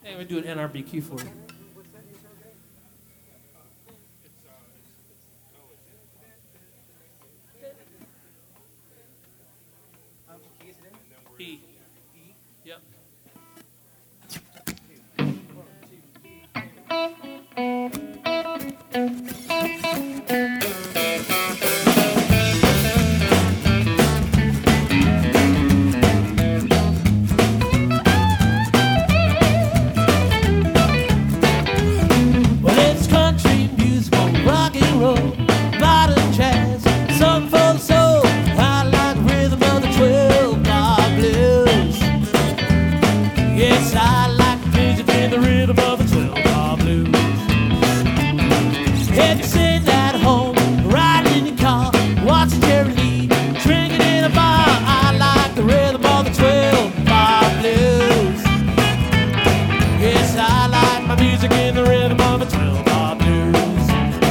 Hey, we do an NRBQ for you. E. Yep. Well, it's country music, rock and roll, modern jazz, something for the soul. I like the rhythm of the 12-bar blues. Yes, I like the music and the rhythm of the 12-bar blues. If you're sitting at home, riding in your car, watching Jerry Lee, drinking in a bar, I like the rhythm of the 12-bar blues. Yes, I like my music in the rhythm of the 12-bar blues.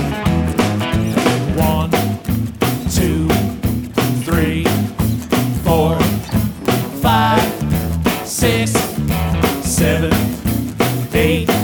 1, 2, 3, 4, 5, 6, 7, 8.